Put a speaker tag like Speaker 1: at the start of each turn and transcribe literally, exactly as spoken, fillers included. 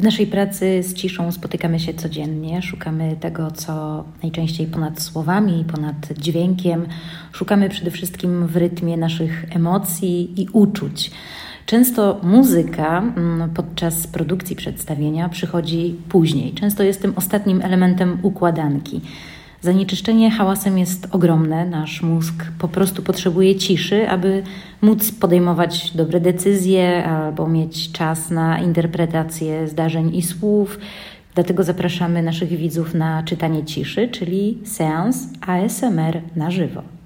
Speaker 1: naszej pracy z ciszą spotykamy się codziennie, szukamy tego, co najczęściej ponad słowami, ponad dźwiękiem. Szukamy przede wszystkim w rytmie naszych emocji i uczuć. Często muzyka podczas produkcji przedstawienia przychodzi później. Często jest tym ostatnim elementem układanki. Zanieczyszczenie hałasem jest ogromne. Nasz mózg po prostu potrzebuje ciszy, aby móc podejmować dobre decyzje albo mieć czas na interpretację zdarzeń i słów. Dlatego zapraszamy naszych widzów na czytanie ciszy, czyli seans A S M R na żywo.